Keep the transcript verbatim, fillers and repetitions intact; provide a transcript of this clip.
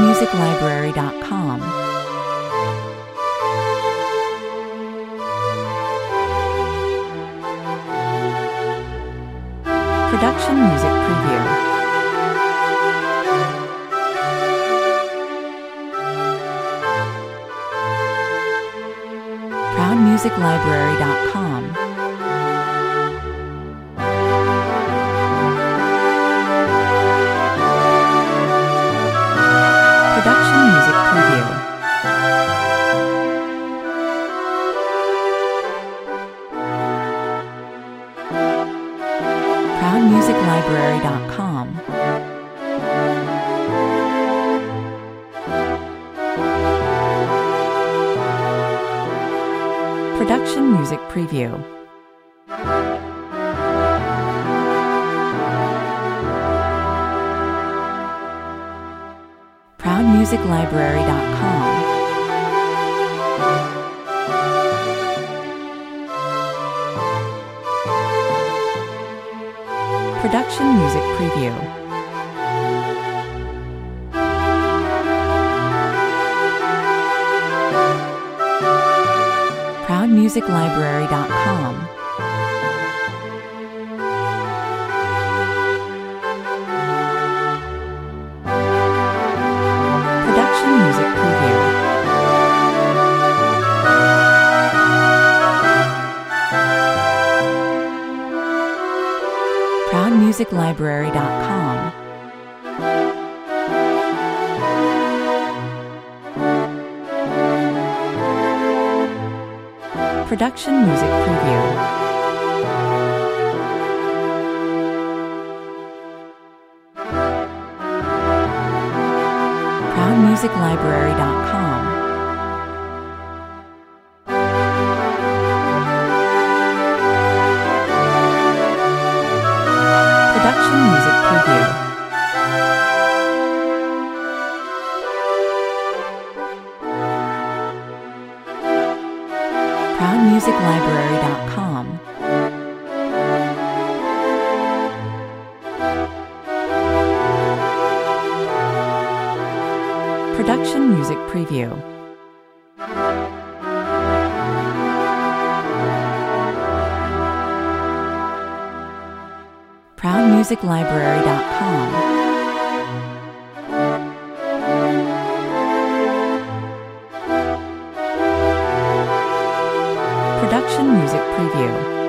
music library dot com. Production Music Preview. proud music library dot com. Production Music Preview. proud music library dot com. Production Music Preview. proud music library dot com. Production Music Preview. proud music library dot com. Production Music Preview. proud music library dot com. Production Music Preview. proud music library dot com. Production Music Preview. proud music library dot com. Production Music Preview. proud music library dot com. Production Music Preview.